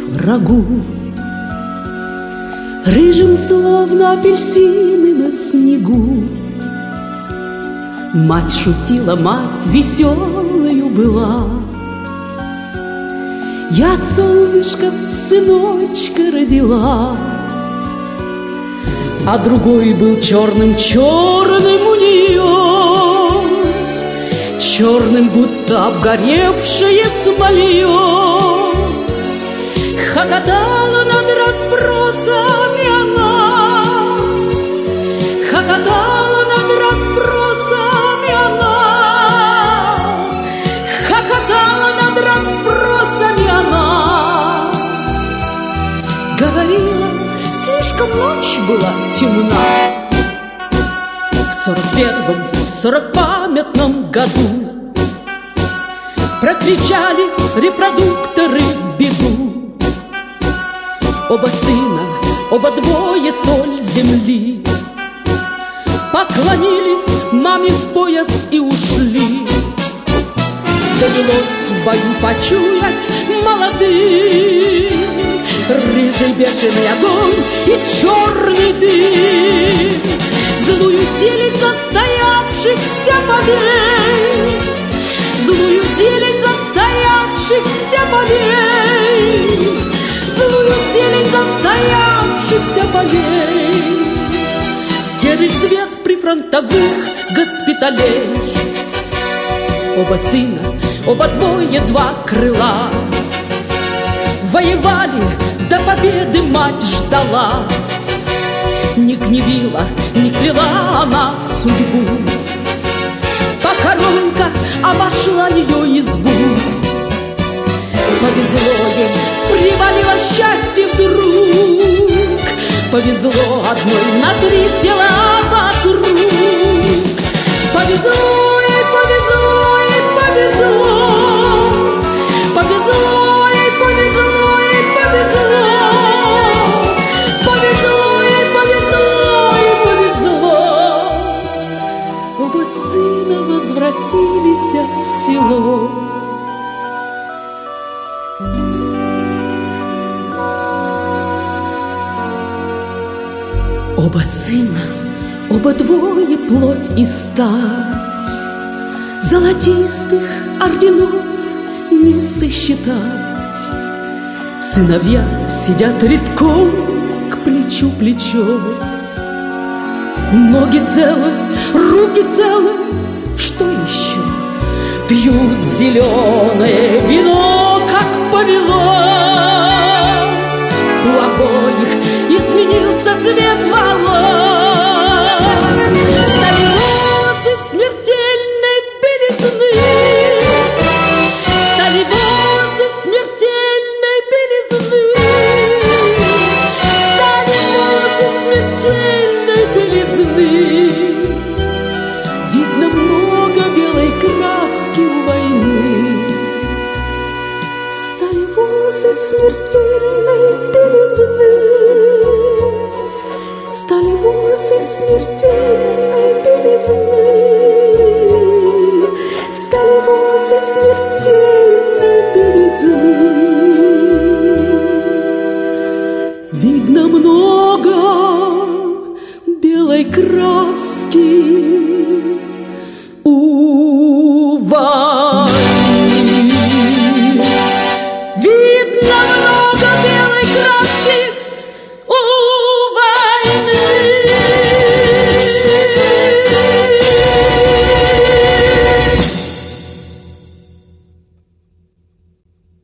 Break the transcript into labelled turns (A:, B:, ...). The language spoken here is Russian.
A: рагу. Рыжим, словно апельсины на снегу. Мать шутила, мать веселою была. Я от солнышка сыночка родила, а другой был черным-черным у нее, черным, будто обгоревшее смолье. Хохотала над расспросами она, хохотала над расспросами она, хохотала над расспросами она. Говорила, слишком ночь была темна. В 41-м, 40-памятном году прокричали репродукторы беду. Оба сына, оба двое соль земли, поклонились маме в пояс и ушли. Довелось в бою почуять молодым рыжий бешеный огонь и черный дым. Злую зелень застоявшихся полей, злую зелень застоявшихся полей, злую зелень застоявшихся полей, серый цвет прифронтовых госпиталей. Оба сына, оба двое, два крыла, воевали, до победы мать ждала. Не гневила, не кляла она судьбу, похоронка обошла ее избу. Повезло ей, привалило счастье вдруг, повезло одной на 3 тела вокруг. Повезло ей, повезло ей, повезло, повезло ей, повезло ей, повезло, повезло ей, повезло ей, повезло. Оба сына возвратились в село. Оба сына, оба двое, плоть и стать, золотистых орденов не сосчитать. Сыновья сидят редком к плечу плечо, ноги целы, руки целы, что еще? Пьют зеленое вино, как повелось. У обоих изменился цвет волос. Стали волосы смертельной белизны, стали волосы смертельной белизны, стали волосы смертельной белизны. Видно много белой краски у войны. Стали волосы смертельной белизны, стали волосы смертельной белизны, стали волосы смертельной белизны. Видно много белой краски